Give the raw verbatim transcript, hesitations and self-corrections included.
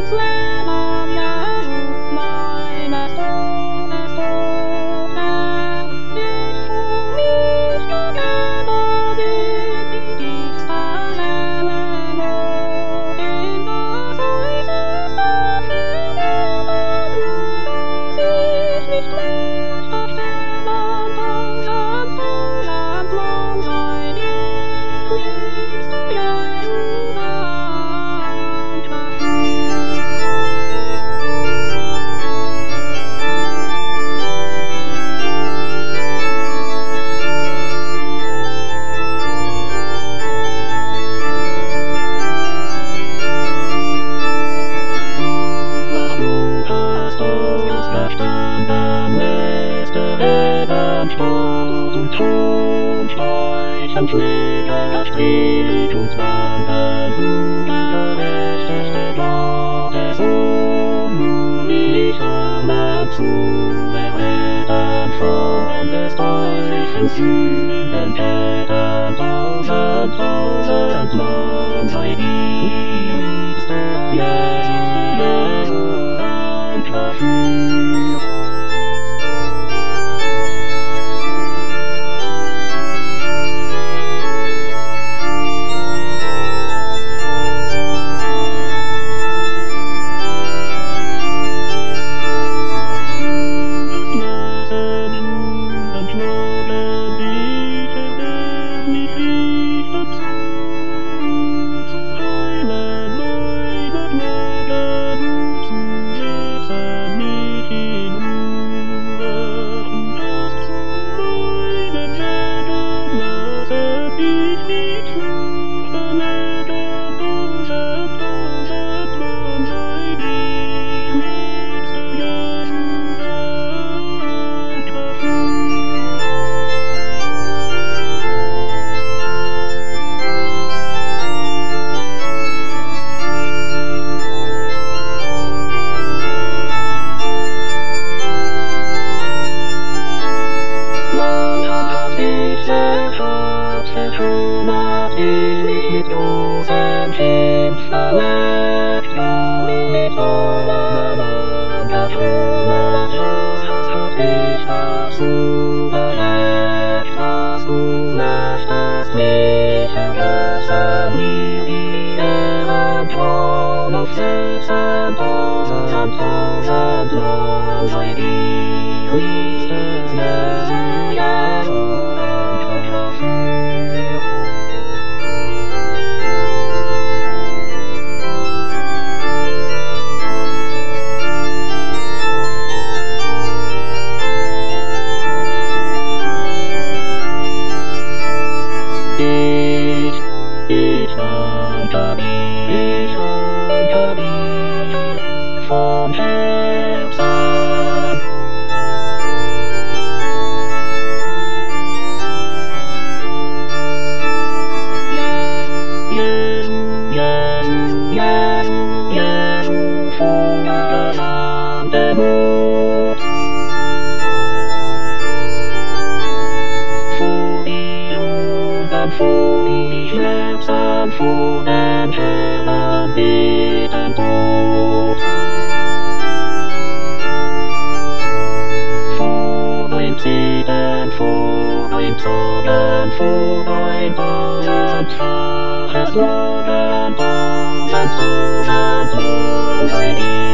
Schläger Strich und Wandern, du gerechteste Gott, der Sohn, nun ich man zu erretten von des teuflischen Sündenketten. Tausend, tausend Mann sei die liebste Jesus, Jesus, Dank dafür. Verkümmert ich mich mit großem Kind verletzt, und mit Ohren verkümmert, Jesus hat mich dazu bereit, dass du möchtest mich erlösen, mir die Ehren Thron aufsetzen, tausend, tausend Mann sei die liebste Jesu, Jesu, danke dafür. Ich, ich danke dir, ich danke dir von Herzen. Jesu, Jesu, Jesu, Jesu, von gesandter Not. Vor die Wunden, vor die Schmerzen, vor den Herren beten Tod. Vor dein Zittern, vor dein Zorn, vor dein tausendfaches Loben, tausend, tausend Mann sei dir.